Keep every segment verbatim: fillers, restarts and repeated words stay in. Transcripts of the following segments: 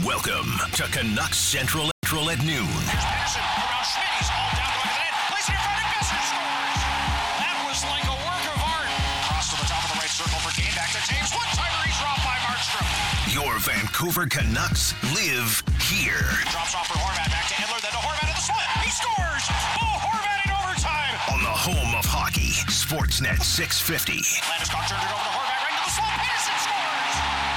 Welcome to Canucks Central Central at noon. Here's Pedersen around Schmidt. He's all down going to the net. Plays it in front of Besser scores. That was like a work of art. Cross to the top of the right circle for Kane. Back to Taves. One-timer. He's dropped by Markstrom. Your Vancouver Canucks live here. Drops off for Horvat. Back to Edler. Then to Horvat at the slot. He scores. Oh, Horvat in overtime. On the home of hockey, Sportsnet six fifty. Landeskog turned it over to Horvat. Right to the slot. Pedersen scores.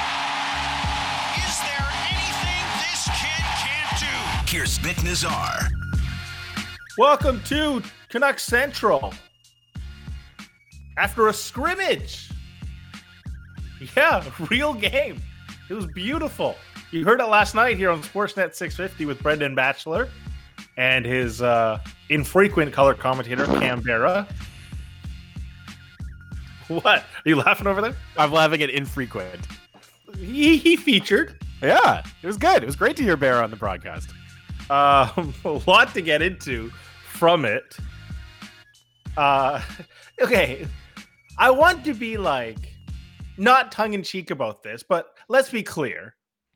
Is there anything this kid can't do? Here's Nick Nazar. Welcome to Canucks Central. After a scrimmage. Yeah, real game. It was beautiful. You heard it last night here on Sportsnet six fifty with Brendan Batchelor and his uh, infrequent color commentator, Cam Barra. What? Are you laughing over there? I'm laughing at infrequent. He, he featured. Yeah, it was good. It was great to hear Bear on the broadcast. Um, a lot to get into from it. Uh, okay, I want to be like, not tongue-in-cheek about this, but let's be clear.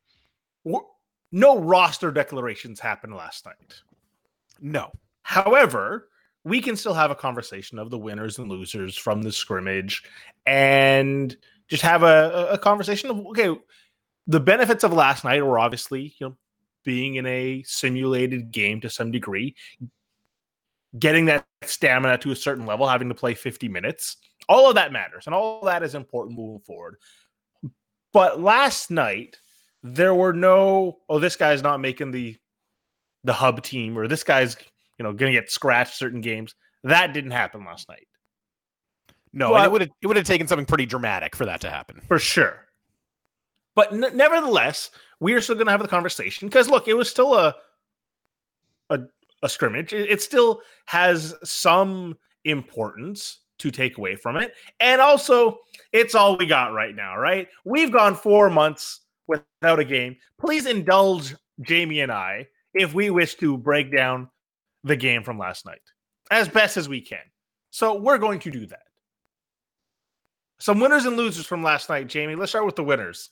No roster declarations happened last night. No. However, we can still have a conversation of the winners and losers from the scrimmage and just have a, a conversation of, okay, the benefits of last night were obviously, you know, being in a simulated game to some degree, getting that stamina to a certain level, having to play fifty minutes. All of that matters, and all of that is important moving forward. But last night, there were no, oh, this guy's not making the the hub team, or this guy's, you know, going to get scratched certain games. That didn't happen last night. No, but, and it would have it would have taken something pretty dramatic for that to happen. For sure. But n- nevertheless, we are still going to have the conversation because, look, it was still a a, a scrimmage. It, it still has some importance to take away from it. And also, it's all we got right now, right? We've gone four months without a game. Please indulge Jamie and I if we wish to break down the game from last night as best as we can. So we're going to do that. Some winners and losers from last night, Jamie. Let's start with the winners.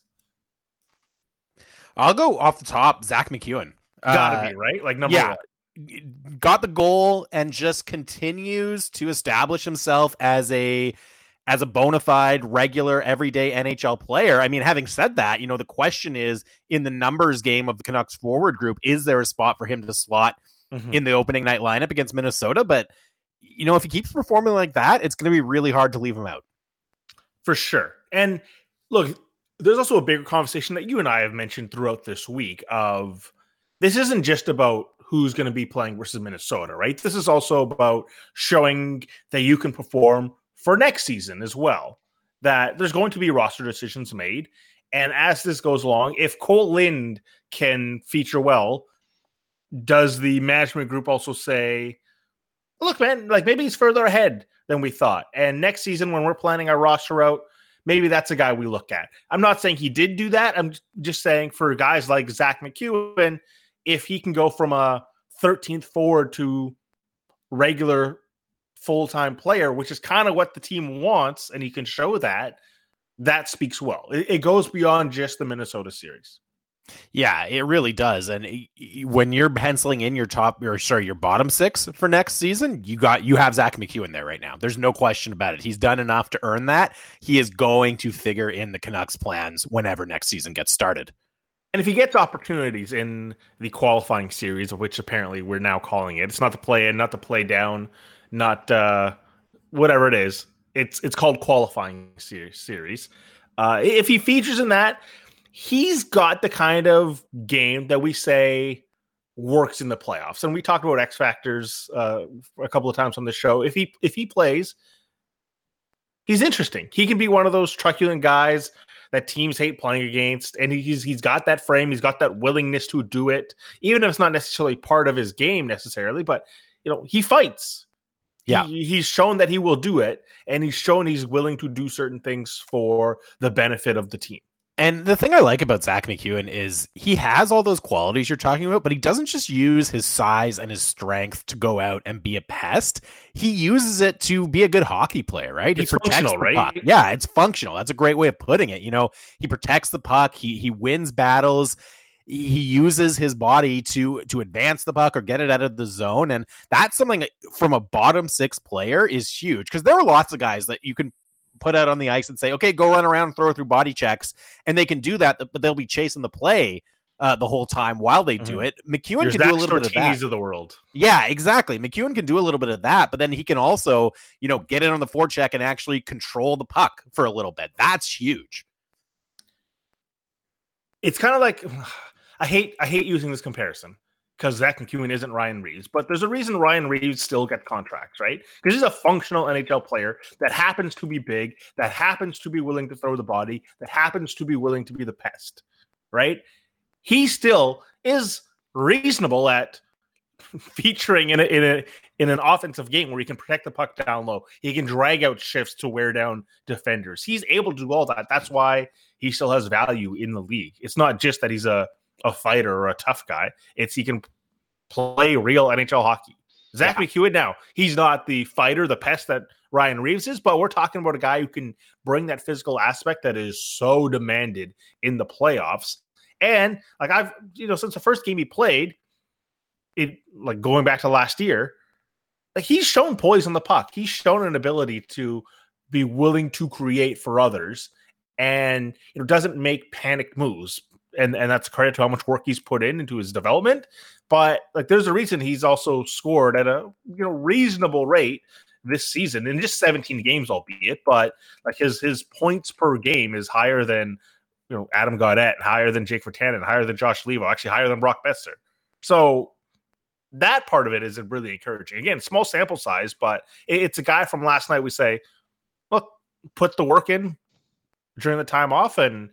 I'll go off the top. Zach McEwen. Gotta uh, be, right? Like number yeah. one. Got the goal and just continues to establish himself as a as a bona fide, regular, everyday N H L player. I mean, having said that, you know, the question is, in the numbers game of the Canucks forward group, is there a spot for him to slot mm-hmm. in the opening night lineup against Minnesota? But, you know, if he keeps performing like that, it's going to be really hard to leave him out. For sure. And look, there's also a bigger conversation that you and I have mentioned throughout this week of this isn't just about who's going to be playing versus Minnesota, right? This is also about showing that you can perform for next season as well, that there's going to be roster decisions made. And as this goes along, if Cole Lind can feature well, does the management group also say, look, man, like maybe he's further ahead than we thought. And next season, when we're planning our roster out, maybe that's a guy we look at. I'm not saying he did do that. I'm just saying for guys like Zach McEwen, if he can go from a thirteenth forward to regular full-time player, which is kind of what the team wants, and he can show that, that speaks well. It, it goes beyond just the Minnesota series. Yeah, it really does. And when you're penciling in your top, or sorry, your bottom six for next season, you got you have Zach McEwen there right now. There's no question about it. He's done enough to earn that. He is going to figure in the Canucks plans whenever next season gets started. And if he gets opportunities in the qualifying series, of which apparently we're now calling it, it's not to play in, not to play down, not uh, whatever it is. It's it's called qualifying series. Uh, if he features in that, he's got the kind of game that we say works in the playoffs. And we talked about X factors uh, a couple of times on the show. If he if he plays, he's interesting. He can be one of those truculent guys that teams hate playing against, and he's he's got that frame, he's got that willingness to do it, even if it's not necessarily part of his game necessarily. But you know, he fights. Yeah, he, he's shown that he will do it, and he's shown he's willing to do certain things for the benefit of the team. And the thing I like about Zach McEwen is he has all those qualities you're talking about, but he doesn't just use his size and his strength to go out and be a pest. He uses it to be a good hockey player, right? It's he protects functional, the right? puck. Yeah, it's functional. That's a great way of putting it. You know, he protects the puck. He he wins battles. he uses his body to to advance the puck or get it out of the zone. And that's something that, from a bottom six player, is huge, because there are lots of guys that you can put out on the ice and say, okay, go run around and throw through body checks, and they can do that, but they'll be chasing the play uh, the whole time while they do mm-hmm. it. MacEwen There's can do a little bit of that. Of the world. Yeah, exactly. MacEwen can do a little bit of that, but then he can also, you know, get in on the forecheck and actually control the puck for a little bit. That's huge. It's kind of like, I hate I hate using this comparison because Zach MacEwen isn't Ryan Reeves, but there's a reason Ryan Reeves still gets contracts, right? Because he's a functional N H L player that happens to be big, that happens to be willing to throw the body, that happens to be willing to be the pest, right? He still is reasonable at featuring in a, in a in an offensive game where he can protect the puck down low. He can drag out shifts to wear down defenders. He's able to do all that. That's why he still has value in the league. It's not just that he's a, a fighter or a tough guy. It's he can play real N H L hockey. Zach yeah. MacEwen now, he's not the fighter, the pest that Ryan Reeves is, but we're talking about a guy who can bring that physical aspect that is so demanded in the playoffs. And like I've, you know, since the first game he played, it like going back to last year, like he's shown poise on the puck. He's shown an ability to be willing to create for others, and you know doesn't make panicked moves. And and that's credit to how much work he's put in into his development. But like there's a reason he's also scored at a you know reasonable rate this season in just seventeen games, albeit. But like his his points per game is higher than you know Adam Gaudette, higher than Jake Virtanen, higher than Josh Levo, actually higher than Brock Besser. So that part of it is really encouraging. Again, small sample size, but it's a guy from last night. We say, look, put the work in during the time off. And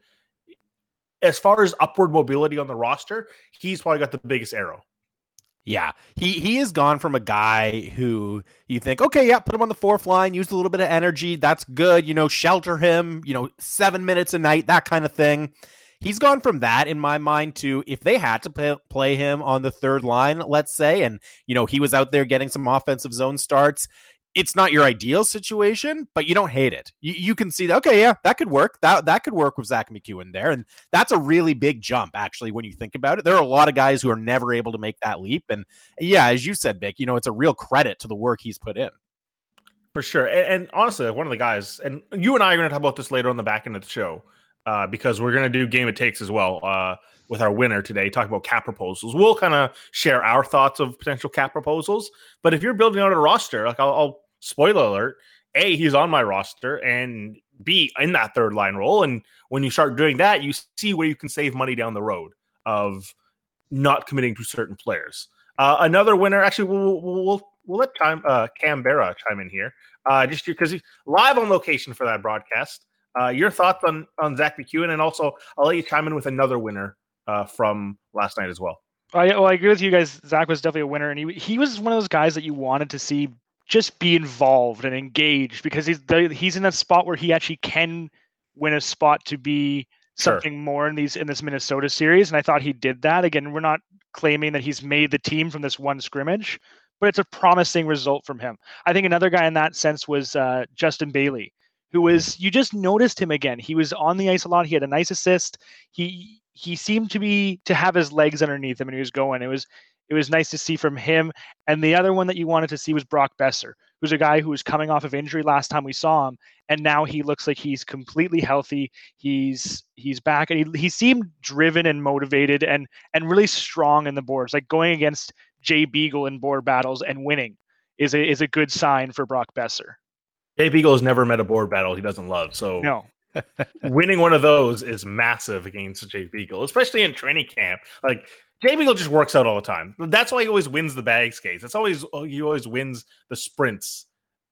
as far as upward mobility on the roster, he's probably got the biggest arrow. Yeah, he he has gone from a guy who you think, okay, yeah, put him on the fourth line, use a little bit of energy. That's good. You know, shelter him, you know, seven minutes a night, that kind of thing. He's gone from that, in my mind, to if they had to play, play him on the third line, let's say, and, you know, he was out there getting some offensive zone starts, it's not your ideal situation, but you don't hate it. You, you can see that, okay, yeah, that could work. That that could work with Zach MacEwen there, and that's a really big jump, actually, when you think about it. There are a lot of guys who are never able to make that leap, and, yeah, as you said, Vic, you know, it's a real credit to the work he's put in. For sure, and, and honestly, one of the guys, and you and I are going to talk about this later on the back end of the show, Uh, because we're going to do Game It Takes as well uh, with our winner today, talk about cap proposals. We'll kind of share our thoughts of potential cap proposals. But if you're building out a roster, like I'll, I'll spoiler alert, A, he's on my roster, and B, in that third line role. And when you start doing that, you see where you can save money down the road of not committing to certain players. Uh, another winner, actually, we'll we'll, we'll, we'll let time, uh, Canberra chime in here, uh, just because he's live on location for that broadcast. Uh, your thoughts on, on Zach MacEwen, and also I'll let you chime in with another winner uh, from last night as well. Uh, yeah, well, I agree with you guys. Zach was definitely a winner, and he he was one of those guys that you wanted to see just be involved and engaged, because he's the, he's in that spot where he actually can win a spot to be something sure. more in these in this Minnesota series, and I thought he did that. Again, we're not claiming that he's made the team from this one scrimmage, but it's a promising result from him. I think another guy in that sense was uh, Justin Bailey, who was, you just noticed him again. He was on the ice a lot. He had a nice assist. He he seemed to be to have his legs underneath him when he was going. It was it was nice to see from him. And the other one that you wanted to see was Brock Besser, who's a guy who was coming off of injury last time we saw him, and now he looks like he's completely healthy. He's he's back, and he he seemed driven and motivated and and really strong in the boards. Like going against Jay Beagle in board battles and winning is a is a good sign for Brock Besser. Jay Beagle has never met a board battle he doesn't love. So no. winning one of those is massive against Jay Beagle, especially in training camp. Like Jay Beagle just works out all the time. That's why he always wins the bag skates. That's always he always wins the sprints.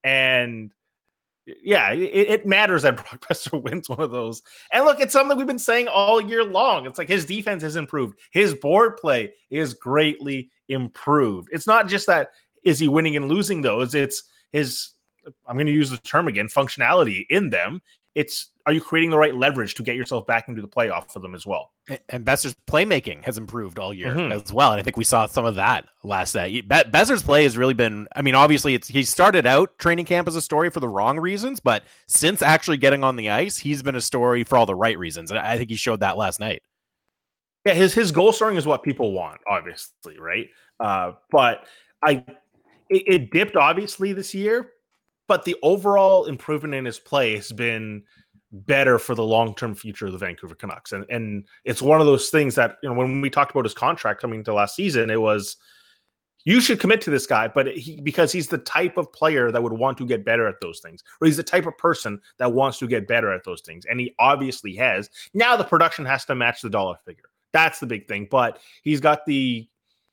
And yeah, it, it matters that Brock Besser wins one of those. And look, it's something we've been saying all year long. It's like his defense has improved. His board play is greatly improved. It's not just that is he winning and losing those. It's his, I'm going to use the term again, functionality in them. It's, are you creating the right leverage to get yourself back into the playoff for them as well? And Besser's playmaking has improved all year mm-hmm. as well. And I think we saw some of that last night. Besser's play has really been, I mean, obviously it's, he started out training camp as a story for the wrong reasons, but since actually getting on the ice, he's been a story for all the right reasons. And I think he showed that last night. Yeah, his his goal scoring is what people want, obviously, right? Uh, but I it, it dipped obviously this year, but the overall improvement in his play has been better for the long-term future of the Vancouver Canucks. And and it's one of those things that, you know, when we talked about his contract coming to last season, it was, you should commit to this guy, but he, because he's the type of player that would want to get better at those things, or he's the type of person that wants to get better at those things. And he obviously has. Now the production has to match the dollar figure. That's the big thing. But he's got the,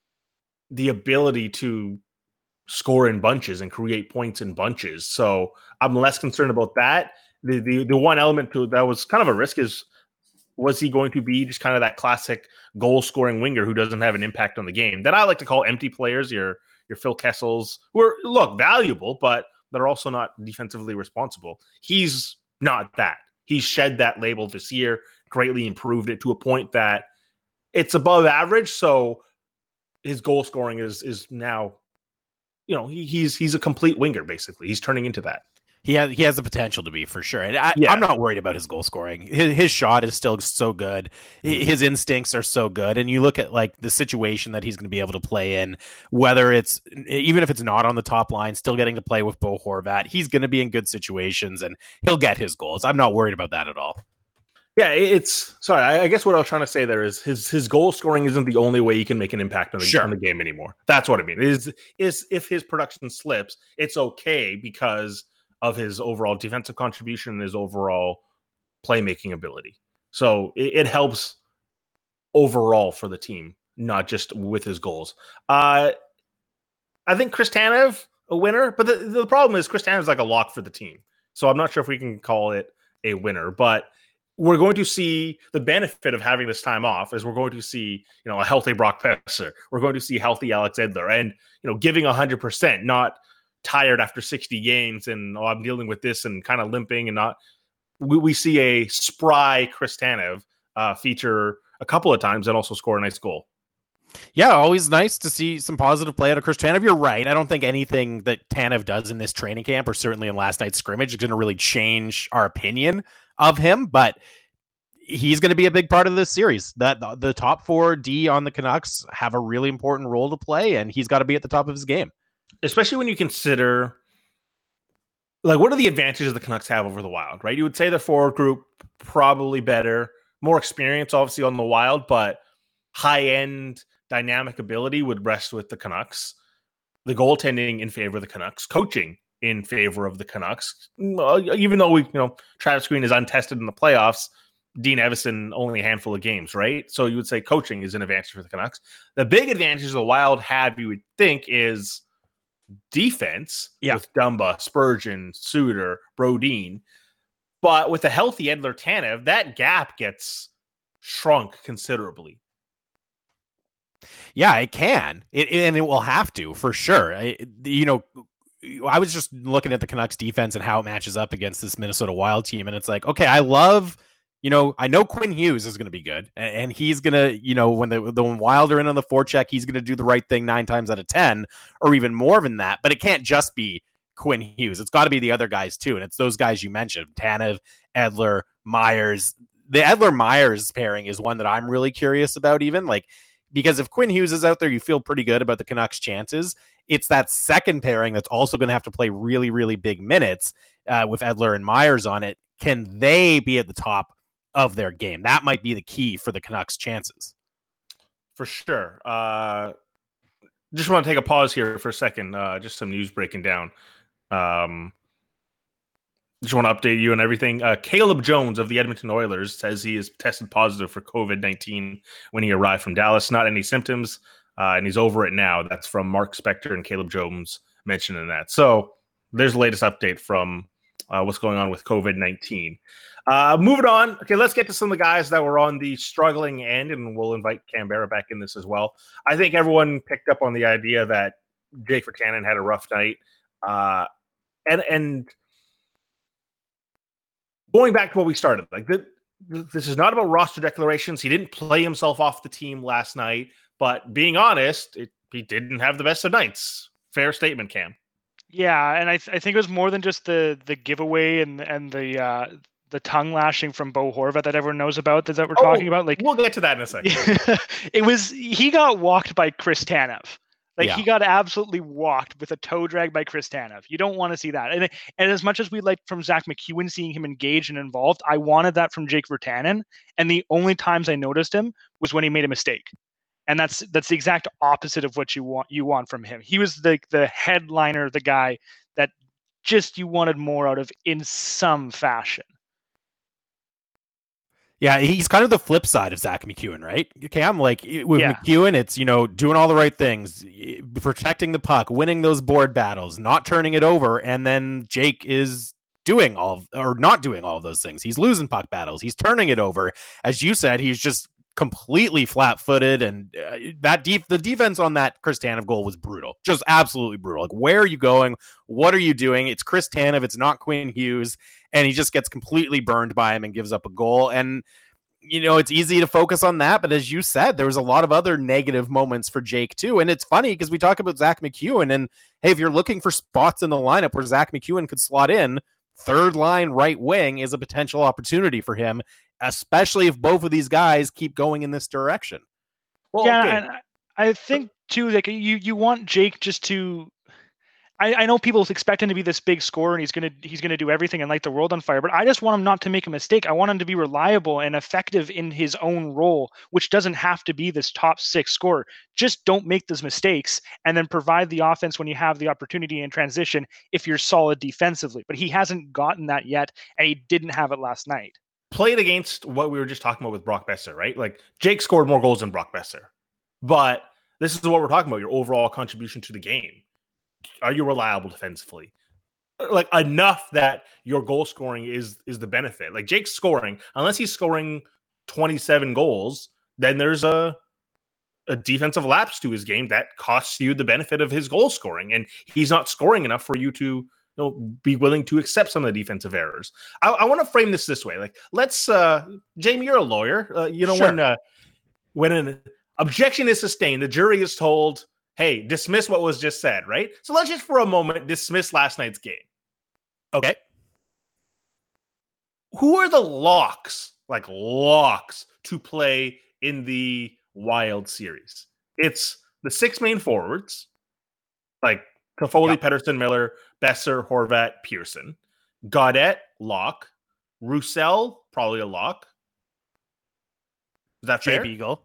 the ability to score in bunches and create points in bunches. So I'm less concerned about that. The, the the one element to that was kind of a risk is, was he going to be just kind of that classic goal scoring winger who doesn't have an impact on the game that I like to call empty players, your your Phil Kessels, who are, look, valuable, but they're also not defensively responsible. He's not that. He's shed that label this year, greatly improved it to a point that it's above average. So his goal scoring is is now, you know, he, he's he's a complete winger, basically. He's turning into that. He has he has the potential to be, for sure. And I, yeah. I'm not worried about his goal scoring. His, his shot is still so good. His instincts are so good. And you look at like the situation that he's going to be able to play in, whether it's, even if it's not on the top line, still getting to play with Bo Horvat, he's going to be in good situations and he'll get his goals. I'm not worried about that at all. Yeah, it's sorry. I, I guess what I was trying to say there is his his goal scoring isn't the only way he can make an impact on the, sure. on the game anymore. That's what I mean. Is is if his production slips, it's okay because of his overall defensive contribution and his overall playmaking ability. So it, it helps overall for the team, not just with his goals. Uh, I think Chris Tanev, a winner, but the, the problem is Chris Tanev is like a lock for the team. So I'm not sure if we can call it a winner, but we're going to see the benefit of having this time off is we're going to see, you know, a healthy Brock Besser. We're going to see healthy Alex Edler and, you know, giving one hundred percent, not tired after sixty games and, oh, I'm dealing with this and kind of limping and not. We, we see a spry Chris Tanev uh, feature a couple of times and also score a nice goal. Yeah, always nice to see some positive play out of Chris Tanev. You're right. I don't think anything that Tanev does in this training camp or certainly in last night's scrimmage is going to really change our opinion of him, but he's going to be a big part of this series. That the, the top four D on the Canucks have a really important role to play, and he's got to be at the top of his game. Especially when you consider, like, what are the advantages the Canucks have over the Wild, right? You would say the forward group probably better, more experience, obviously, on the Wild, but high-end dynamic ability would rest with the Canucks. The goaltending in favor of the Canucks, coaching in favor of the Canucks. Even though we, you know, Travis Green is untested in the playoffs, Dean Evison only a handful of games, right? So you would say coaching is an advantage for the Canucks. The big advantage the Wild have, you would think, is defense, yeah, with Dumba, Spurgeon, Suter, Brodin. But with a healthy Edler Tanev, that gap gets shrunk considerably. Yeah, it can. It, and it will have to, for sure. I, you know, I was just looking at the Canucks defense and how it matches up against this Minnesota Wild team. And it's like, okay, I love, you know, I know Quinn Hughes is going to be good. And, and he's going to, you know, when the, the when Wild are in on the forecheck, he's going to do the right thing nine times out of ten, or even more than that. But it can't just be Quinn Hughes. It's got to be the other guys too. And it's those guys you mentioned, Tanev, Edler, Myers. The Edler-Myers pairing is one that I'm really curious about, even like, because if Quinn Hughes is out there, you feel pretty good about the Canucks' chances. It's that second pairing that's also going to have to play really, really big minutes uh, with Edler and Myers on it. Can they be at the top of their game? That might be the key for the Canucks' chances. For sure. Uh, just want to take a pause here for a second. Uh, just some news breaking down. Um, just want to update you on everything. Uh, Caleb Jones of the Edmonton Oilers says he is tested positive for covid nineteen when he arrived from Dallas. Not any symptoms, uh, and he's over it now. That's from Mark Spector and Caleb Jones mentioning that. So there's the latest update from uh, what's going on with covid nineteen. Uh, moving on. Okay, let's get to some of the guys that were on the struggling end, and we'll invite Canberra back in this as well. I think everyone picked up on the idea that Jake Virtanen had a rough night. Uh, and and going back to what we started, like the, this is not about roster declarations. He didn't play himself off the team last night, but being honest, it, he didn't have the best of nights. Fair statement, Cam. Yeah, and I th- I think it was more than just the the giveaway and and the uh, the tongue lashing from Bo Horvat that everyone knows about that, that we're Oh, talking about. Like we'll get to that in a second. it was he got walked by Chris Tanev. Like Yeah. he got absolutely walked with a toe drag by Chris Tanev. You don't want to see that. And and as much as we like from Zach McEwen seeing him engaged and involved, I wanted that from Jake Virtanen. And the only times I noticed him was when he made a mistake. And that's that's the exact opposite of what you want you want from him. He was the the headliner, the guy that just you wanted more out of in some fashion. Yeah, he's kind of the flip side of Zach McEwen, right? Okay, I'm like with Yeah. McEwen, it's, you know, doing all the right things, protecting the puck, winning those board battles, not turning it over, and then Jake is doing all or not doing all of those things. He's losing puck battles, he's turning it over. As you said, he's just completely flat-footed, and uh, that deep the defense on that Chris Tanev goal was brutal, just absolutely brutal. Like, where are you going? What are you doing? It's Chris Tanev, it's not Quinn Hughes, and he just gets completely burned by him and gives up a goal. And you know, it's easy to focus on that, but as you said, there was a lot of other negative moments for Jake too. And it's funny because we talk about Zach McEwen, and hey, if you're looking for spots in the lineup where Zach McEwen could slot in, third line right wing is a potential opportunity for him, especially if both of these guys keep going in this direction. Well, yeah, okay. and I think too, like you, you want Jake just to. I, I know people expect him to be this big scorer and he's gonna he's gonna do everything and light the world on fire, but I just want him not to make a mistake. I want him to be reliable and effective in his own role, which doesn't have to be this top six scorer. Just don't make those mistakes and then provide the offense when you have the opportunity in transition if you're solid defensively. But he hasn't gotten that yet, and he didn't have it last night. Played against what we were just talking about with Brock Besser, right? Like Jake scored more goals than Brock Besser, but this is what we're talking about: your overall contribution to the game. Are you reliable defensively? Like enough that your goal scoring is is the benefit. Like Jake's scoring, unless he's scoring twenty-seven goals, then there's a a defensive lapse to his game that costs you the benefit of his goal scoring, and he's not scoring enough for you to you know, be willing to accept some of the defensive errors. I, I want to frame this this way. Like, let's, uh, Jamie, you're a lawyer. Uh, you know, Sure. when uh, when an objection is sustained, the jury is told, hey, dismiss what was just said, right? So let's just for a moment dismiss last night's game. Okay. Who are the locks, like locks, to play in the Wild series? It's the six main forwards, like Toffoli, Yep. Pettersson, Miller, Besser, Horvat, Pearson. Gaudette, lock. Roussel, probably a lock. Is that Jay fair? Beagle.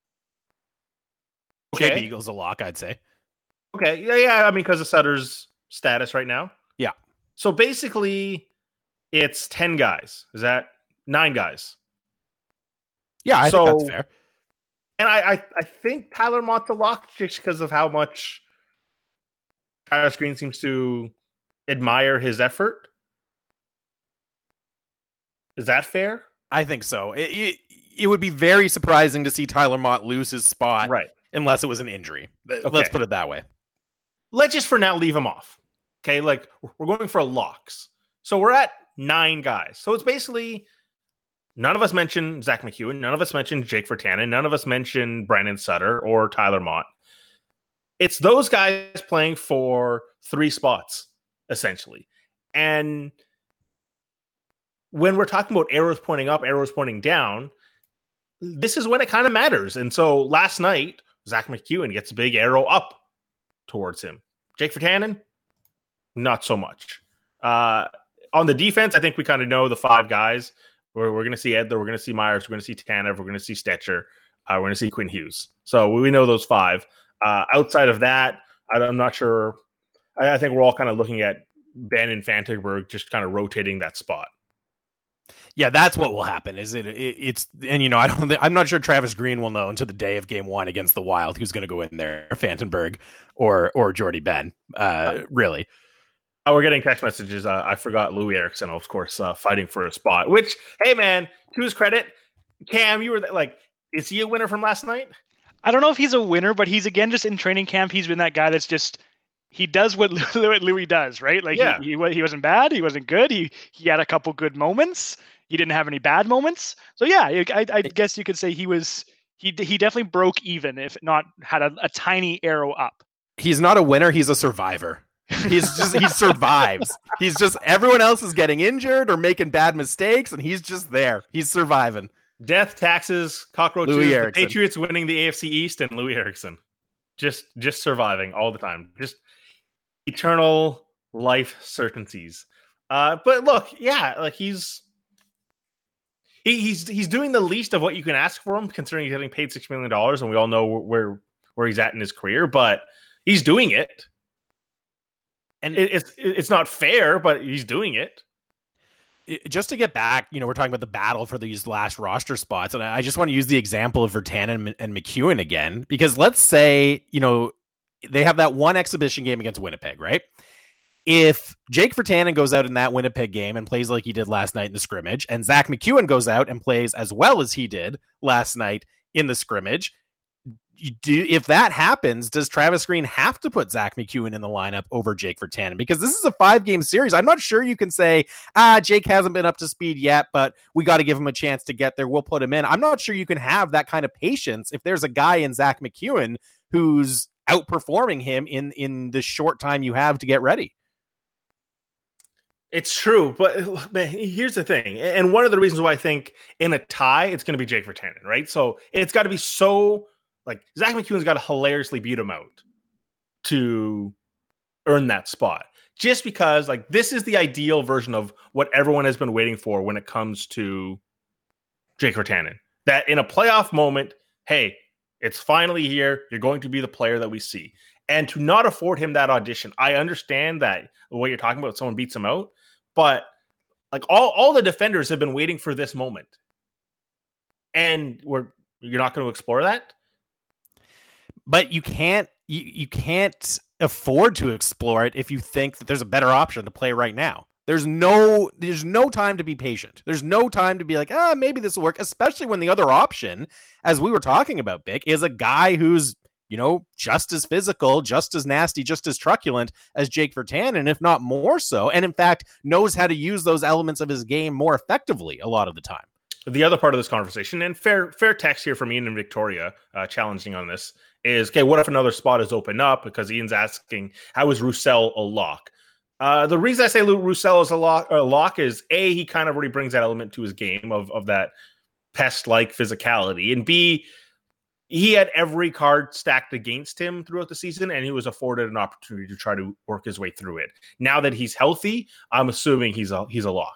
Okay. Jay Beagle's a lock, I'd say. Okay. Yeah, yeah. I mean, because of Sutter's status right now. Yeah. So basically, it's ten guys. Is that nine guys? Yeah, I So- think that's fair. And I, I, I think Tyler Mott's a lock just because of how much Travis Green seems to admire his effort. Is that fair? I think so. It, it, it would be very surprising to see Tyler Mott lose his spot Right. unless it was an injury. Let's Okay. put it that way. Let's just for now leave him off. Okay, like we're going for locks. So we're at nine guys. So it's basically none of us mentioned Zach McEwen. None of us mentioned Jake Virtanen. None of us mentioned Brandon Sutter or Tyler Mott. It's those guys playing for three spots, essentially. And when we're talking about arrows pointing up, arrows pointing down, this is when it kind of matters. And so last night, Zach McEwen gets a big arrow up towards him. Jake Virtanen, not so much. Uh, on the defense, I think we kind of know the five guys. We're, we're going to see Edler, we're going to see Myers, we're going to see Tanev, we're going to see Stetcher, uh, we're going to see Quinn Hughes. So we know those five. Uh, outside of that, I, I'm not sure. I, I think we're all kind of looking at Ben and Fantenberg just kind of rotating that spot. Yeah, that's what will happen. Is it, it? It's and you know I don't. I'm not sure Travis Green will know until the day of Game One against the Wild who's going to go in there, Fantenberg or or Jordy Ben. Uh, really. Oh, we're getting text messages. Uh, I forgot Louis Eriksson, of course, uh, fighting for a spot. Which, hey man, to his credit, Cam, you were th- like, is he a winner from last night? I don't know if he's a winner, but he's again just in training camp. He's been that guy that's just he does what Louis, Louis does, right? Like Yeah. he, he he wasn't bad, he wasn't good. He he had a couple good moments. He didn't have any bad moments. So yeah, I, I guess you could say he was he he definitely broke even, if not had a, a tiny arrow up. He's not a winner. He's a survivor. He's just he survives. He's just everyone else is getting injured or making bad mistakes, and he's just there. He's surviving. Death, taxes, cockroaches, Louis the Erickson. Patriots winning the A F C East, and Louis Erickson. Just just surviving all the time. Just eternal life certainties. Uh, but look, yeah, like he's he, he's he's doing the least of what you can ask for him, considering he's getting paid six million dollars, and we all know where where he's at in his career. But he's doing it, and it, it's it's not fair, but he's doing it. Just to get back, you know, we're talking about the battle for these last roster spots, and I just want to use the example of Virtanen and McEwen again, because let's say, you know, they have that one exhibition game against Winnipeg, right? If Jake Virtanen goes out in that Winnipeg game and plays like he did last night in the scrimmage, and Zach McEwen goes out and plays as well as he did last night in the scrimmage, you do, if that happens, does Travis Green have to put Zach McEwen in the lineup over Jake Virtanen? Because this is a five-game series. I'm not sure you can say, ah, Jake hasn't been up to speed yet, but we got to give him a chance to get there. We'll put him in. I'm not sure you can have that kind of patience if there's a guy in Zach McEwen who's outperforming him in, in the short time you have to get ready. It's true, but man, here's the thing. And one of the reasons why I think in a tie, it's going to be Jake Virtanen, right? So it's got to be so... Like, Zach McEwen's got to hilariously beat him out to earn that spot. Just because, like, this is the ideal version of what everyone has been waiting for when it comes to Jake Virtanen. That in a playoff moment, hey, it's finally here. You're going to be the player that we see. And to not afford him that audition, I understand that what you're talking about, someone beats him out. But, like, all, all the defenders have been waiting for this moment. And we're you're not going to explore that? But you can't you, you can't afford to explore it if you think that there's a better option to play right now. There's no there's no time to be patient. There's no time to be like, ah, maybe this will work, especially when the other option, as we were talking about, Bick, is a guy who's, you know, just as physical, just as nasty, just as truculent as Jake Virtanen, if not more so, and in fact knows how to use those elements of his game more effectively a lot of the time. The other part of this conversation, and fair fair text here from Ian and Victoria, uh, challenging on this, is, okay, what if another spot is open up? Because Ian's asking, how is Roussel a lock? Uh, the reason I say Roussel is a lock, a lock is, A, he kind of already brings that element to his game of, of that pest-like physicality, and B, he had every card stacked against him throughout the season, and he was afforded an opportunity to try to work his way through it. Now that he's healthy, I'm assuming he's a, he's a lock.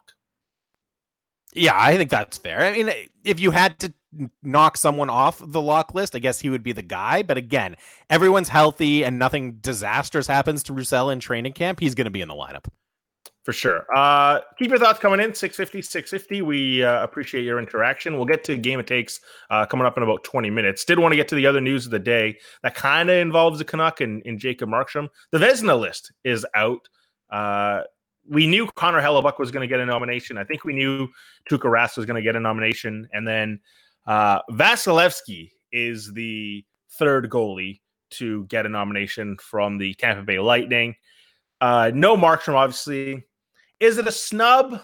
Yeah, I think that's fair. I mean, if you had to knock someone off the lock list, I guess he would be the guy. But again, everyone's healthy and nothing disastrous happens to Roussel in training camp, he's going to be in the lineup. For sure. Uh, keep your thoughts coming in, six fifty, six fifty. We uh, appreciate your interaction. We'll get to Game It Takes uh, coming up in about twenty minutes. Did want to get to the other news of the day that kind of involves the Canuck and, and Jacob Markstrom. The Vezina list is out. Uh, we knew Connor Hellebuck was going to get a nomination. I think we knew Tuukka Rask was going to get a nomination. And then uh, Vasilevsky is the third goalie to get a nomination from the Tampa Bay Lightning. Uh, no Markstrom, obviously. Is it a snub?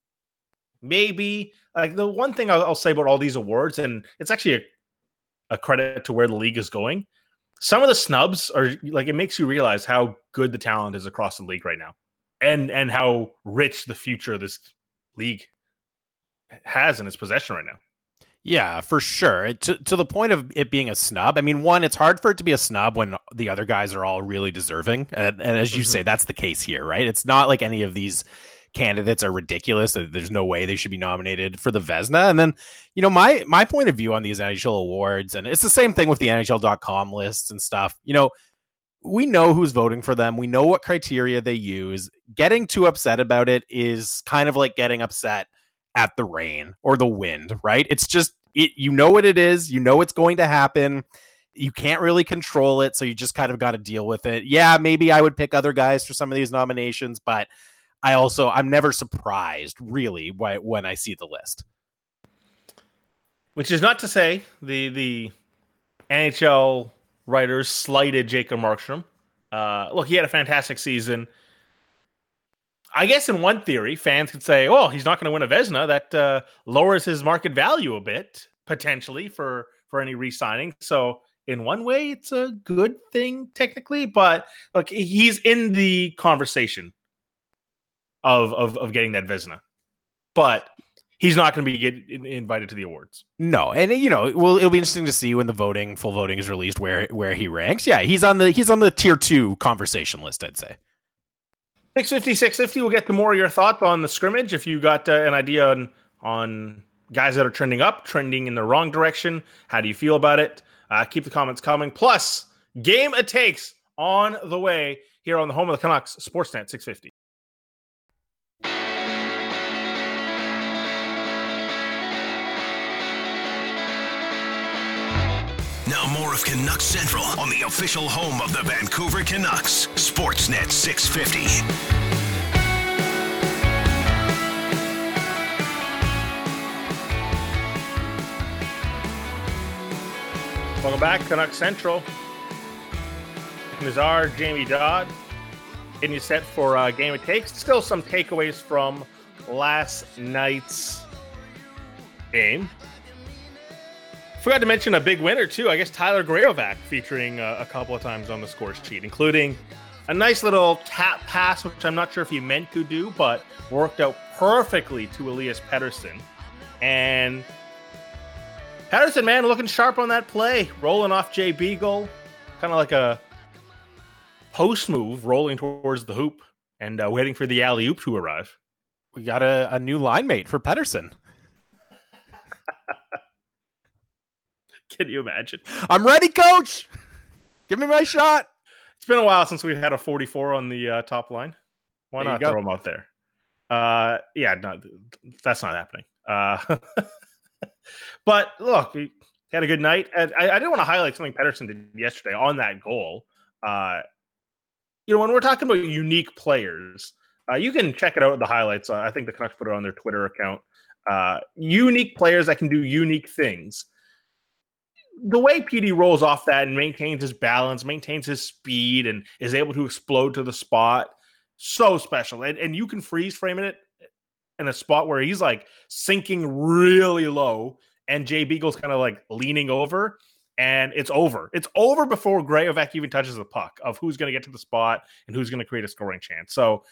Maybe. Like, the one thing I'll, I'll say about all these awards, and it's actually a, a credit to where the league is going, some of the snubs are, like, it makes you realize how good the talent is across the league right now. And and how rich the future of this league has in its possession right now. Yeah, for sure. To to the point of it being a snub. I mean, one, it's hard for it to be a snub when the other guys are all really deserving. And, and as you mm-hmm. say, that's the case here, right? It's not like any of these candidates are ridiculous. There's no way they should be nominated for the Vezina. And then, you know, my my point of view on these N H L awards, and it's the same thing with the N H L dot com lists and stuff, you know, we know who's voting for them. We know what criteria they use. Getting too upset about it is kind of like getting upset at the rain or the wind, right? It's just, it, you know what it is. You know it's going to happen. You can't really control it, so you just kind of got to deal with it. Yeah, maybe I would pick other guys for some of these nominations, but I also, I'm never surprised, really, why, when I see the list. Which is not to say the the N H L writers slighted Jacob Markstrom. Uh, look, he had a fantastic season. I guess in one theory, fans could say, oh, he's not going to win a Vezina. That uh, lowers his market value a bit, potentially, for, for any re-signing. So in one way, it's a good thing technically, but look, he's in the conversation of of, of getting that Vezina, but he's not going to be get invited to the awards. No, and you know, well, it'll be interesting to see when the voting, full voting, is released where where he ranks. Yeah, he's on the he's on the tier two conversation list, I'd say. six fifty, six fifty. We'll get to more of your thoughts on the scrimmage. If you got uh, an idea on on guys that are trending up, trending in the wrong direction, how do you feel about it? Uh, keep the comments coming. Plus, game it takes on the way here on the home of the Canucks, Sportsnet six fifty. Now more of Canucks Central on the official home of the Vancouver Canucks, Sportsnet six fifty. Welcome back, Canucks Central. Nazar, Jamie Dodd, getting you set for uh, game it takes. Still some takeaways from last night's game. Forgot to mention a big winner, too. I guess Tyler Graovac featuring uh, a couple of times on the scores sheet, including a nice little tap pass, which I'm not sure if he meant to do, but worked out perfectly to Elias Pettersson. And Pettersson, man, looking sharp on that play, rolling off Jay Beagle, kind of like a post move, rolling towards the hoop and uh, waiting for the alley-oop to arrive. We got a, a new line mate for Pettersson. Can you imagine? I'm ready, coach. Give me my shot. It's been a while since we've had a forty-four on the uh, top line. Why There you not go. throw him out there? Uh, yeah, no, that's not happening. Uh, but look, he had a good night. And I, I did want to highlight something Pettersson did yesterday on that goal. Uh, you know, when we're talking about unique players, uh, you can check it out in the highlights. Uh, I think the Canucks put it on their Twitter account. Uh, unique players that can do unique things. The way P D rolls off that and maintains his balance, maintains his speed, and is able to explode to the spot, so special. And, and you can freeze frame it in a spot where he's like sinking really low, and Jay Beagle's kind of like leaning over, and it's over. It's over before Graovac even touches the puck of who's going to get to the spot and who's going to create a scoring chance. So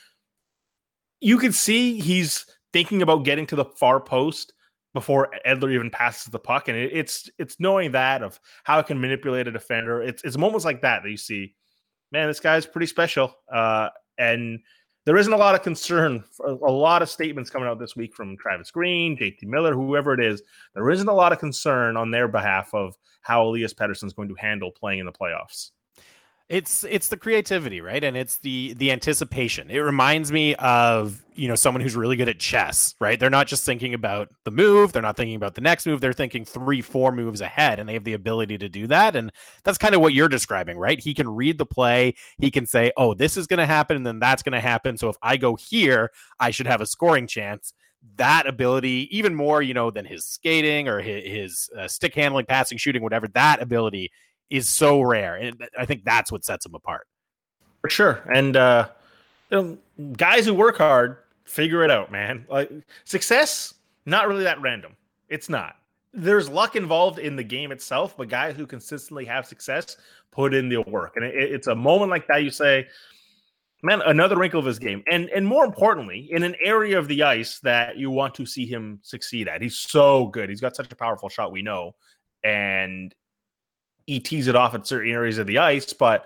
you can see he's thinking about getting to the far post before Edler even passes the puck. And it, it's it's knowing that of how it can manipulate a defender. It's it's moments like that that you see, man, this guy's pretty special. Uh, and there isn't a lot of concern, a lot of statements coming out this week from Travis Green, J T Miller, whoever it is. There isn't a lot of concern on their behalf of how Elias Pettersson is going to handle playing in the playoffs. It's it's the creativity, right? And it's the the anticipation. It reminds me of, you know, someone who's really good at chess, right? They're not just thinking about the move. They're not thinking about the next move. They're thinking three, four moves ahead, and they have the ability to do that. And that's kind of what you're describing, right? He can read the play. He can say, oh, this is going to happen, and then that's going to happen. So if I go here, I should have a scoring chance. That ability, even more, you know, than his skating or his, his uh, stick handling, passing, shooting, whatever, that ability is so rare. And I think that's what sets him apart. For sure. And uh, you know, guys who work hard figure it out, man. Like success, not really that random. It's not. There's luck involved in the game itself, but guys who consistently have success put in the work. And it, it's a moment like that you say, man, another wrinkle of his game. And and more importantly, in an area of the ice that you want to see him succeed at. He's so good. He's got such a powerful shot, we know. And he tees it off at certain areas of the ice, but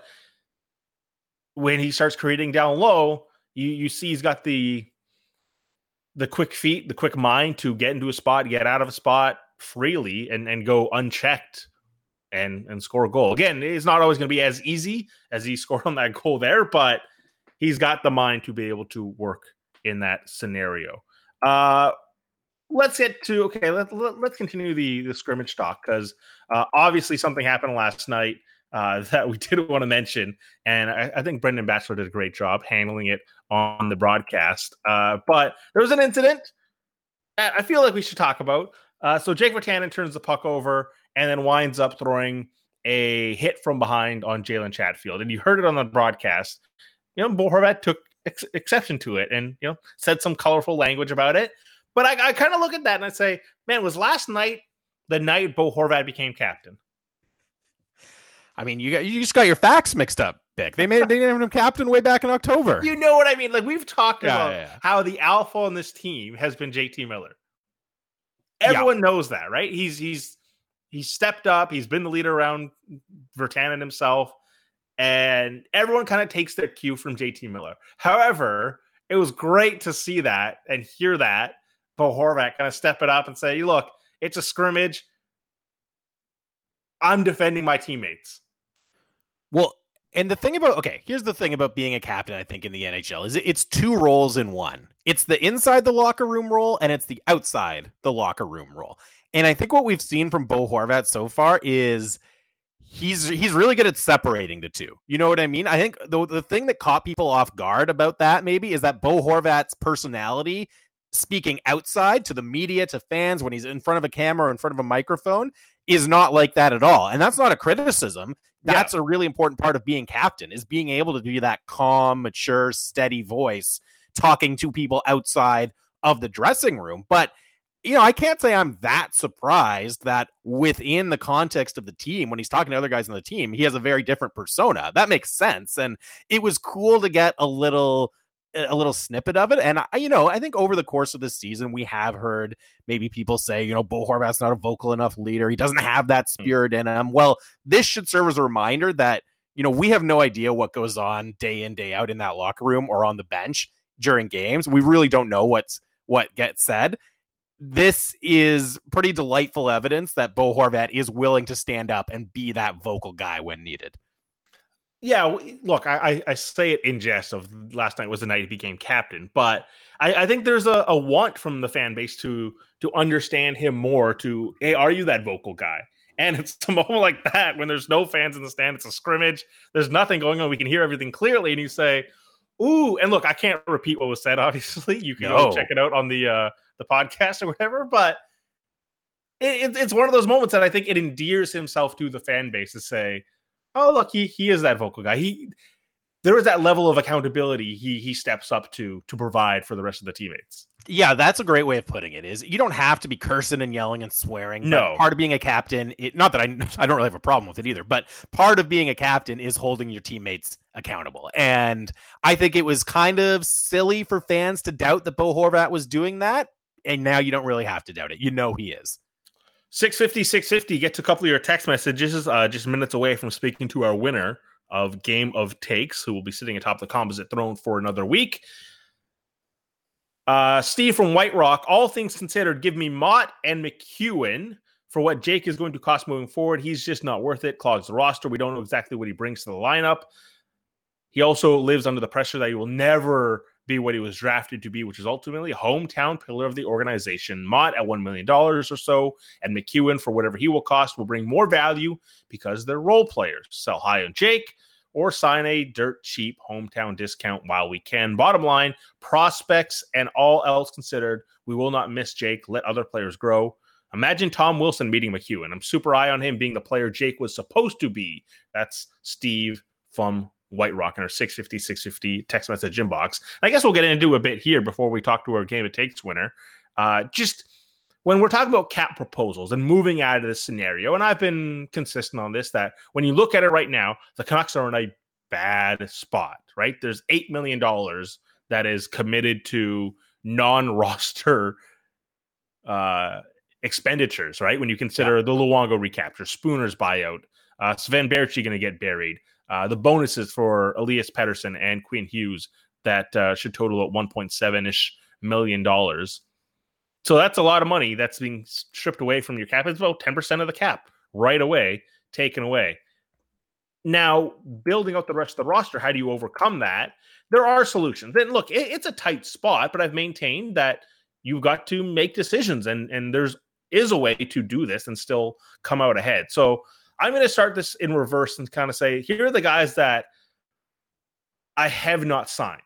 when he starts creating down low, you you see he's got the the quick feet, the quick mind to get into a spot, get out of a spot freely, and, and go unchecked and, and score a goal. Again, it's not always going to be as easy as he scored on that goal there, but he's got the mind to be able to work in that scenario. Uh, Let's get to, okay, let, let, let's continue the, the scrimmage talk because uh, obviously something happened last night uh, that we did want to mention, and I, I think Brendan Batchelor did a great job handling it on the broadcast. Uh, but there was an incident that I feel like we should talk about. Uh, so Jake Virtanen turns the puck over and then winds up throwing a hit from behind on Jalen Chatfield. And you heard it on the broadcast. You know, Bo Horvat took ex- exception to it and, you know, said some colorful language about it. But I, I kind of look at that and I say, man, was last night the night Bo Horvat became captain? I mean, you got you just got your facts mixed up, Bick. They made they named him captain way back in October. You know what I mean? Like we've talked Yeah, about yeah, yeah. how the alpha on this team has been J T Miller. Everyone knows that, right? He's he's he's stepped up. He's been the leader around Virtanen himself, and everyone kind of takes their cue from J T Miller. However, it was great to see that and hear that Bo Horvat kind of step it up and say, "Look, it's a scrimmage. I'm defending my teammates." Well, and the thing about, okay, here's the thing about being a captain, I think, in the N H L, is it's two roles in one. It's the inside the locker room role, and it's the outside the locker room role. And I think what we've seen from Bo Horvat so far is he's he's really good at separating the two. You know what I mean? I think the, the thing that caught people off guard about that maybe is that Bo Horvat's personality, speaking outside to the media, to fans, when he's in front of a camera or in front of a microphone, is not like that at all. And that's not a criticism. That's yeah. a really important part of being captain, is being able to be that calm, mature, steady voice talking to people outside of the dressing room. But, you know, I can't say I'm that surprised that within the context of the team, when he's talking to other guys on the team, he has a very different persona. That makes sense. And it was cool to get a little a little snippet of it. And I, you know, I think over the course of this season, we have heard maybe people say, you know, Bo Horvat's not a vocal enough leader. He doesn't have that spirit in him. Well, this should serve as a reminder that, you know, we have no idea what goes on day in, day out in that locker room or on the bench during games. We really don't know what's what gets said. This is pretty delightful evidence that Bo Horvat is willing to stand up and be that vocal guy when needed. Yeah, look, I, I say it in jest of last night was the night he became captain, but I, I think there's a, a want from the fan base to to understand him more, to, hey, are you that vocal guy? And it's a moment like that when there's no fans in the stand, it's a scrimmage, there's nothing going on, we can hear everything clearly, and you say, ooh, and look, I can't repeat what was said, obviously. You can no. go check it out on the uh, the podcast or whatever, but it, it, it's one of those moments that I think it endears himself to the fan base to say, oh, look, he he is that vocal guy. He there is that level of accountability he he steps up to to provide for the rest of the teammates. Yeah, that's a great way of putting it. Is you don't have to be cursing and yelling and swearing. No, part of being a captain, it, not that I I don't really have a problem with it either, but part of being a captain is holding your teammates accountable. And I think it was kind of silly for fans to doubt that Bo Horvat was doing that. And now you don't really have to doubt it. You know he is. six fifty, six fifty, get to a couple of your text messages, uh, just minutes away from speaking to our winner of Game of Takes, who will be sitting atop the composite throne for another week. Uh, Steve from White Rock, all things considered, give me Mott and McEwen for what Jake is going to cost moving forward. He's just not worth it. Clogs the roster. We don't know exactly what he brings to the lineup. He also lives under the pressure that he will never be what he was drafted to be, which is ultimately a hometown pillar of the organization. Mott at one million dollars or so, and McEwen for whatever he will cost will bring more value because they're role players. Sell high on Jake or sign a dirt cheap hometown discount while we can. Bottom line, prospects and all else considered, we will not miss Jake. Let other players grow. Imagine Tom Wilson meeting McEwen. I'm super high on him being the player Jake was supposed to be. That's Steve from White Rock in our six fifty, six fifty text message inbox. I guess we'll get into a bit here before we talk to our Game It Takes winner. Uh, just when we're talking about cap proposals and moving out of this scenario, and I've been consistent on this, that when you look at it right now, the Canucks are in a bad spot, right? There's eight million dollars that is committed to non-roster uh, expenditures, right? When you consider yeah. the Luongo recapture, Spooner's buyout, uh, Sven Baertschi going to get buried, uh, the bonuses for Elias Pettersson and Quinn Hughes that uh, should total at one point seven-ish million dollars. So that's a lot of money that's being stripped away from your cap. It's about ten percent of the cap right away, taken away. Now, building out the rest of the roster, how do you overcome that? There are solutions. And look, it, it's a tight spot, but I've maintained that you've got to make decisions, and, and there's is a way to do this and still come out ahead. So I'm going to start this in reverse and kind of say, here are the guys that I have not signed.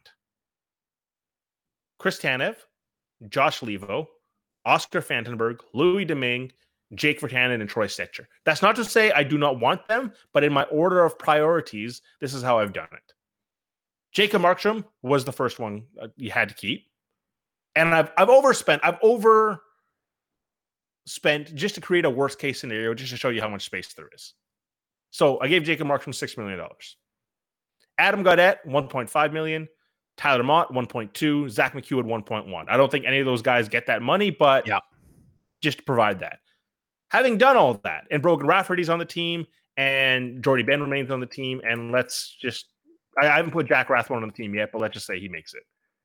Chris Tanev, Josh Levo, Oscar Fantenberg, Louis Domingue, Jake Virtanen, and Troy Stecher. That's not to say I do not want them, but in my order of priorities, this is how I've done it. Jacob Markstrom was the first one you had to keep. And I've I've overspent. I've overspent just to create a worst case scenario, just to show you how much space there is. So I gave Jacob Markstrom six million dollars. Adam Gaudette, one point five million dollars. Tyler Mott, one point two. Zach McEwen, one point one. I don't think any of those guys get that money, but yeah. just to provide that. Having done all of that, and Brogan Rafferty's on the team, and Jordy Ben remains on the team, and let's just, I, I haven't put Jack Rathbone on the team yet, but let's just say he makes it.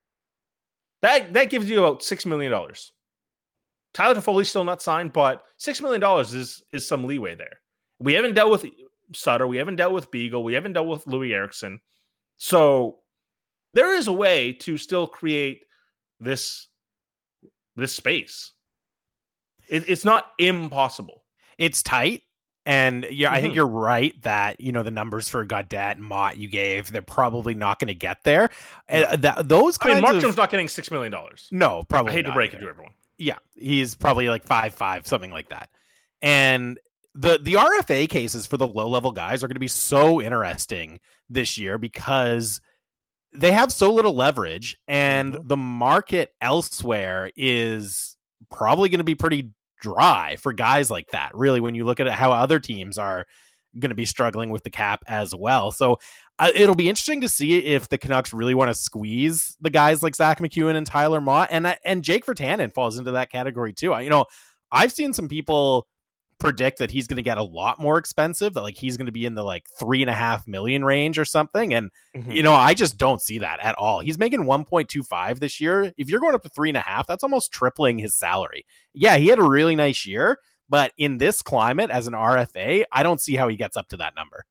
That that gives you about six million dollars. Tyler Toffoli's still not signed, but six million dollars is, is some leeway there. We haven't dealt with Sutter. We haven't dealt with Beagle. We haven't dealt with Louis Eriksson. So there is a way to still create this, this space. It, it's not impossible. It's tight. And yeah, mm-hmm. I think you're right that, you know, the numbers for Gaudette and Mott you gave, they're probably not going to get there. And that, those I mean, kinds Markstrom's of, not getting six million dollars. No, probably I hate not to break either. it to everyone. Yeah, he's probably like five five, something like that. And the the R F A cases for the low level guys are going to be so interesting this year because they have so little leverage, and the market elsewhere is probably going to be pretty dry for guys like that. Really, when you look at how other teams are going to be struggling with the cap as well. So uh, it'll be interesting to see if the Canucks really want to squeeze the guys like Zach McEwen and Tyler Mott, and and Jake Virtanen falls into that category too. I, you know, I've seen some people predict that he's going to get a lot more expensive, that like he's going to be in the like three and a half million range or something. And, mm-hmm. you know, I just don't see that at all. He's making one point two five this year. If you're going up to three and a half, that's almost tripling his salary. Yeah, he had a really nice year, but in this climate as an R F A, I don't see how he gets up to that number.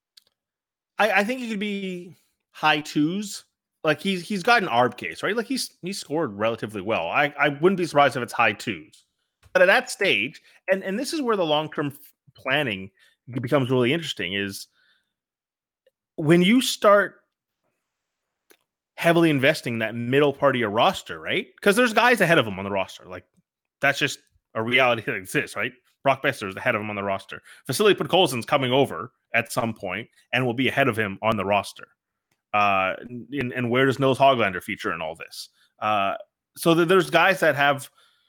I, I think he could be high twos. Like he's, he's got an A R B case, right? Like he's, he scored relatively well. I, I wouldn't be surprised if it's high twos. But at that stage, and, and this is where the long-term planning becomes really interesting, is when you start heavily investing that middle part of your roster, right? Because there's guys ahead of him on the roster. Like, that's just a reality that exists, right? Brock Boeser is ahead of him on the roster. Vasily Podkolzin's coming over at some point and will be ahead of him on the roster. Uh, and, and where does Nils Hoglander feature in all this? Uh, so that there's guys that have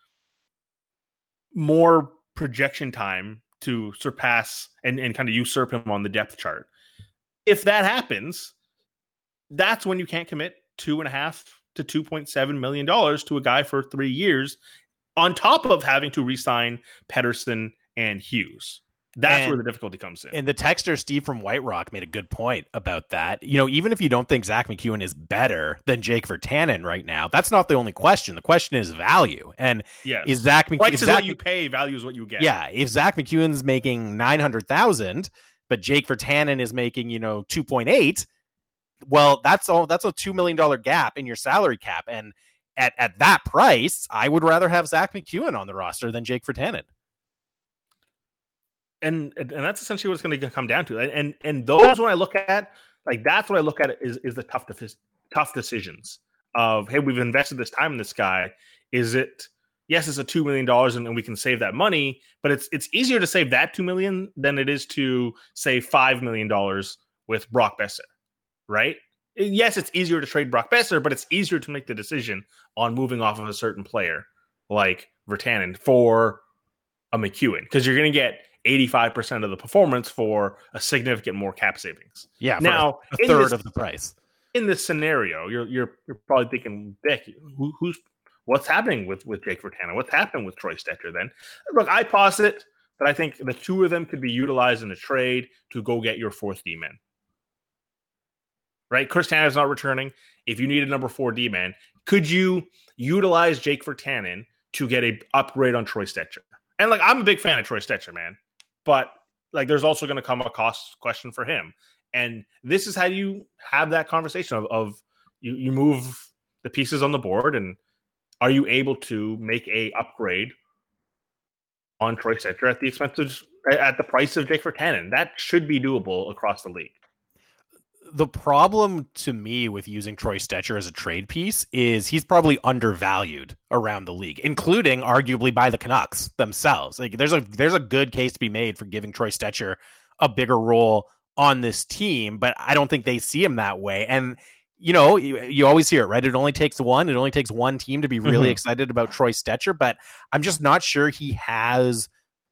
more projection time to surpass and, and kind of usurp him on the depth chart. If that happens, that's when you can't commit two and a half to two point seven million dollars to a guy for three years, on top of having to re-sign Pettersson and Hughes. That's and, where the difficulty comes in. And the texter Steve from White Rock made a good point about that. You know, even if you don't think Zach McEwen is better than Jake Virtanen right now, that's not the only question. The question is value. And yes. is Zach McEwen price is Zach, what you pay, value is what you get. Yeah, if Zach McEwen's making nine hundred thousand, but Jake Virtanen is making, you know, two point eight, well, that's all. That's a two million dollars gap in your salary cap. And at at that price, I would rather have Zach McEwen on the roster than Jake Virtanen. And and that's essentially what it's going to come down to. And and those, when I look at, like, that's what I look at is is the tough tough decisions of, hey, we've invested this time in this guy. Is it, yes, it's a two million dollars and, and we can save that money, but it's it's easier to save that two million dollars than it is to save five million dollars with Brock Boeser, right? Yes, it's easier to trade Brock Boeser, but it's easier to make the decision on moving off of a certain player like Virtanen for a McEwen, because you're going to get eighty-five percent of the performance for a significant more cap savings. Yeah. Now, a third this, of the price. In this scenario, you're you're you're probably thinking, Vic, who, who's what's happening with, with Jake Virtanen? What's happening with Troy Stecher then? Look, I posit that I think the two of them could be utilized in a trade to go get your fourth D-man. Right? Chris Tanev is not returning. If you need a number four D-man, could you utilize Jake Virtanen to get a upgrade on Troy Stecher? And like, I'm a big fan of Troy Stecher, man. But like, there's also going to come a cost question for him. And this is how you have that conversation of, of you, you move the pieces on the board, and are you able to make a upgrade on Troy Stecher at the expense of, at the price of Jake Virtanen? That should be doable across the league. The problem to me with using Troy Stecher as a trade piece is he's probably undervalued around the league, including arguably by the Canucks themselves. Like, there's a there's a good case to be made for giving Troy Stecher a bigger role on this team, but I don't think they see him that way. And you know, you, you always hear it, right? It only takes one. It only takes one team to be really mm-hmm. excited about Troy Stecher, but I'm just not sure he has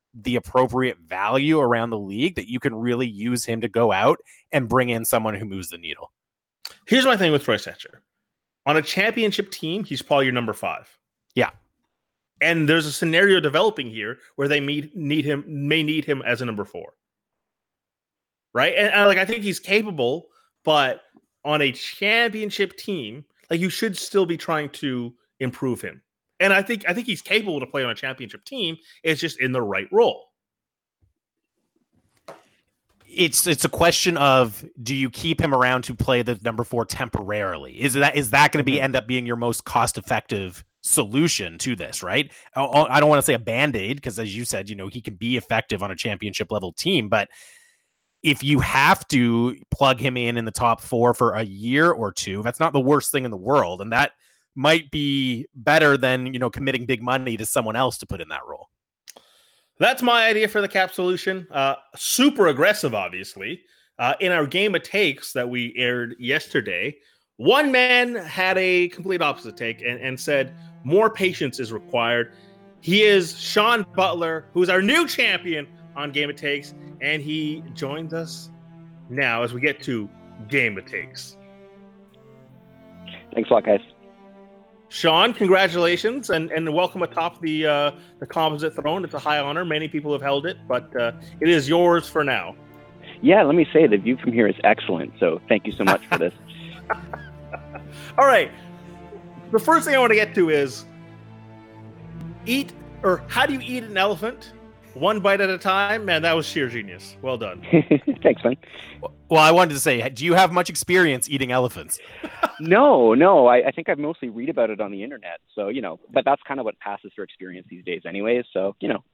the appropriate value around the league that you can really use him to go out and bring in someone who moves the needle. Here's my thing with Troy Stecher. On a championship team, he's probably your number five. Yeah. And there's a scenario developing here where they meet, need him, may need him as a number four. Right? And, and like I think he's capable, but on a championship team, like you should still be trying to improve him. And I think I think he's capable to play on a championship team. It's just in the right role. It's it's a question of, do you keep him around to play the number four temporarily? Is that is that going to be end up being your most cost effective solution to this? Right? I don't want to say a Band-Aid because, as you said, you know he can be effective on a championship level team, but if you have to plug him in in the top four for a year or two, that's not the worst thing in the world, and that might be better than, you know, committing big money to someone else to put in that role. That's my idea for the cap solution. Uh, super aggressive, obviously. Uh, in our game of takes that we aired yesterday, one man had a complete opposite take and, and said more patience is required. He is Sean Butler, who's our new champion on Game of Takes, and he joins us now as we get to Game of Takes. Thanks a lot, guys. Sean, congratulations, and, and welcome atop the uh, the composite throne. It's a high honor. Many people have held it, but uh, it is yours for now. Yeah, let me say the view from here is excellent, so thank you so much for this. All right. The first thing I want to get to is eat, or how do you eat an elephant? One bite at a time? Man, that was sheer genius. Well done. Thanks, man. Well, I wanted to say, do you have much experience eating elephants? no, no. I, I think I've mostly read about it on the internet. So, you know, but that's kind of what passes for experience these days anyways. So, you know.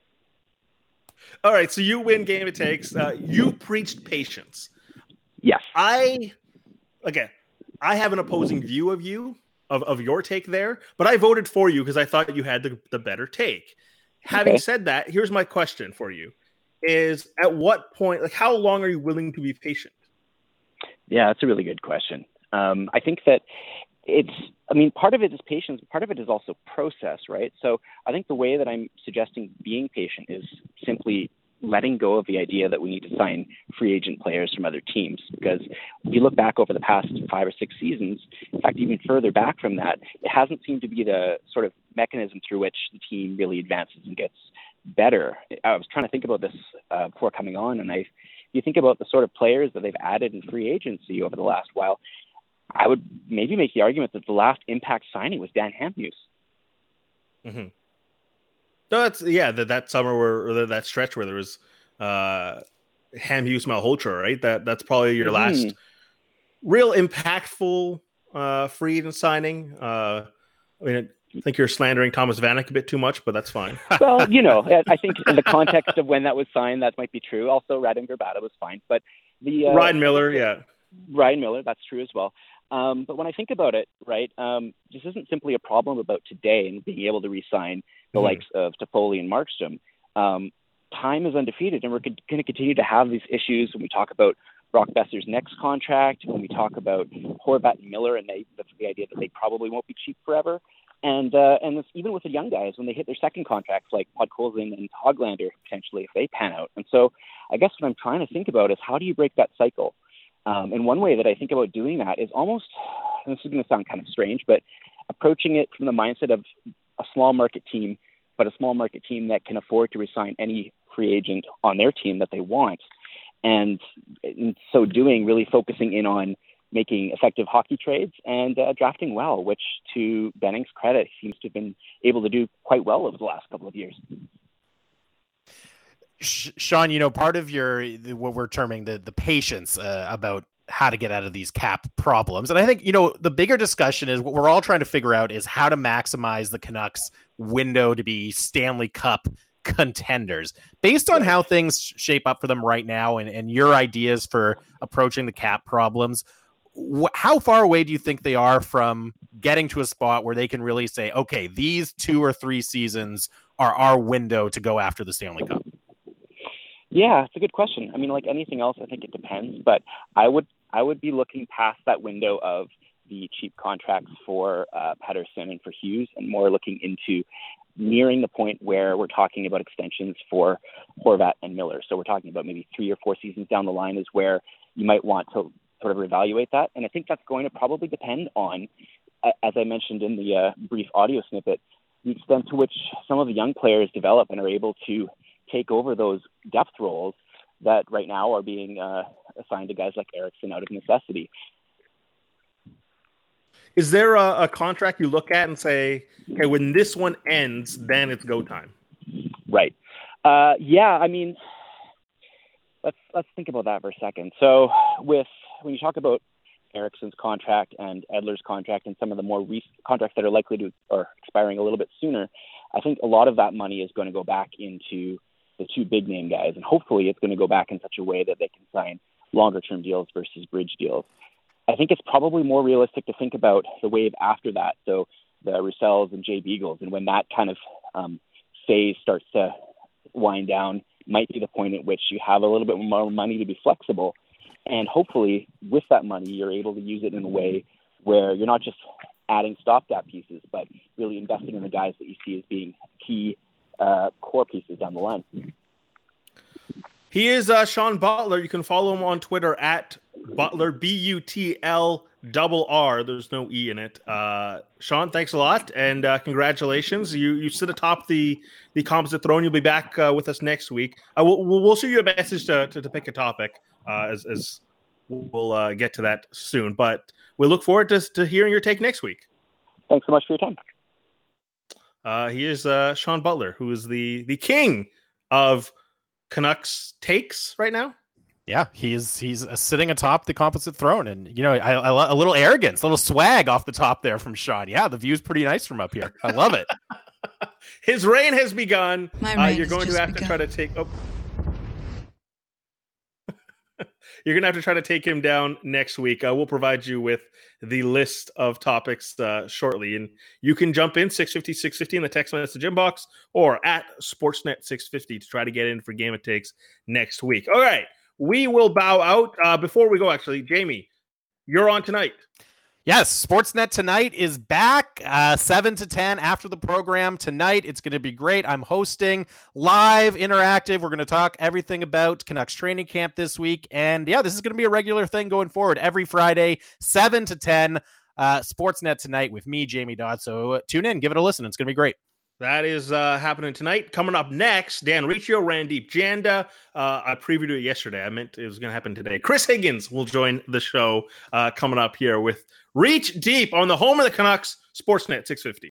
All right. So you win Game It Takes. Uh, you preached patience. Yes. I, again, I have an opposing view of you, of, of your take there, but I voted for you because I thought you had the, the better take. Having okay. said that, here's my question for you. Is at what point, like how long are you willing to be patient? Yeah, that's a really good question. Um, I think that it's, I mean, part of it is patience, but part of it is also process, right? So I think the way that I'm suggesting being patient is simply letting go of the idea that we need to sign free agent players from other teams. Because if you look back over the past five or six seasons, in fact, even further back from that, it hasn't seemed to be the sort of mechanism through which the team really advances and gets better. I was trying to think about this uh, before coming on, and I, you think about the sort of players that they've added in free agency over the last while, I would maybe make the argument that the last impact signing was Dan Hamhuis. Mm-hmm. No, that's yeah. That that summer where or that stretch where there was uh, Hamhuis, Malhotra, right? That that's probably your mm-hmm. last real impactful uh, free agent signing. Uh, I mean, I think you're slandering Thomas Vanek a bit too much, but that's fine. Well, you know, I think in the context of when that was signed, that might be true. Also, Radim Verbata was fine, but the uh, Ryan Miller, yeah, Ryan Miller, that's true as well. Um, but when I think about it, right, um, this isn't simply a problem about today and being able to re-sign the mm-hmm. likes of Toffoli and Markstrom. Um, time is undefeated, and we're going to continue to have these issues when we talk about Brock Besser's next contract, when we talk about Horvat and Miller, and they, the, the idea that they probably won't be cheap forever. And uh, and this, even with the young guys, when they hit their second contracts, like Podkolzin and Hoglander, potentially, if they pan out. And so I guess what I'm trying to think about is how do you break that cycle? Um, and one way that I think about doing that is almost, and this is going to sound kind of strange, but approaching it from the mindset of a small market team, but a small market team that can afford to resign any free agent on their team that they want. And in so doing, really focusing in on making effective hockey trades and uh, drafting well, which to Benning's credit, he seems to have been able to do quite well over the last couple of years. Sean, you know, part of your, what we're terming the, the patience uh, about how to get out of these cap problems. And I think, you know, the bigger discussion is what we're all trying to figure out is how to maximize the Canucks window to be Stanley Cup contenders based on how things shape up for them right now and, and your ideas for approaching the cap problems. Wh- how far away do you think they are from getting to a spot where they can really say, okay, these two or three seasons are our window to go after the Stanley Cup? Yeah, it's a good question. I mean, like anything else, I think it depends, but I would I would be looking past that window of the cheap contracts for uh, Pettersson and for Hughes, and more looking into nearing the point where we're talking about extensions for Horvat and Miller. So we're talking about maybe three or four seasons down the line is where you might want to sort of evaluate that. And I think that's going to probably depend on, as I mentioned in the uh, brief audio snippet, the extent to which some of the young players develop and are able to take over those depth roles that right now are being uh, assigned to guys like Eriksson out of necessity. Is there a, a contract you look at and say, okay, when this one ends, then it's go time? Right. Uh, yeah, I mean, let's let's think about that for a second. So with when you talk about Eriksson's contract and Edler's contract and some of the more recent contracts that are likely to or expiring a little bit sooner, I think a lot of that money is going to go back into the two big name guys, and hopefully it's going to go back in such a way that they can sign longer term deals versus bridge deals. I think it's probably more realistic to think about the wave after that. So the Russells and Jay Beagles, and when that kind of um, phase starts to wind down, might be the point at which you have a little bit more money to be flexible. And hopefully with that money, you're able to use it in a way where you're not just adding stopgap pieces, but really investing in the guys that you see as being key uh, core pieces down the line. He is uh, Sean Butler. You can follow him on Twitter at Butler, B U T L double R. There's no E in it. Uh, Sean, thanks a lot, and uh, congratulations. You you sit atop the the composite throne. You'll be back uh, with us next week. Uh, we'll, we'll shoot you a message to, to, to pick a topic uh, as, as we'll uh, get to that soon. But we look forward to, to hearing your take next week. Thanks so much for your time. Uh, he is uh, Sean Butler, who is the the king of Canucks takes right now. Yeah, he's he's uh, sitting atop the composite throne, and you know, I, I, a little arrogance, a little swag off the top there from Sean. Yeah, the view's pretty nice from up here. I love it. His reign has begun. My Uh, reign you're has going to just have begun. to try to take. Oh. You're going to have to try to take him down next week. Uh, we'll provide you with the list of topics uh, shortly. And you can jump in six fifty, six fifty in the text message inbox or at Sportsnet six fifty to try to get in for Game It Takes next week. All right. We will bow out. Uh, before we go, actually, Jamie, you're on tonight. Yes, Sportsnet Tonight is back, uh, seven to ten after the program tonight. It's going to be great. I'm hosting live, interactive. We're going to talk everything about Canucks training camp this week. And yeah, this is going to be a regular thing going forward every Friday, seven to ten, uh, Sportsnet Tonight with me, Jamie Dodd. So uh, tune in, give it a listen. It's going to be great. That is uh, happening tonight. Coming up next, Dan Riccio, Randeep Janda. Uh, I previewed it yesterday. I meant it was going to happen today. Chris Higgins will join the show uh, coming up here with Reach Deep on the home of the Canucks, Sportsnet six fifty.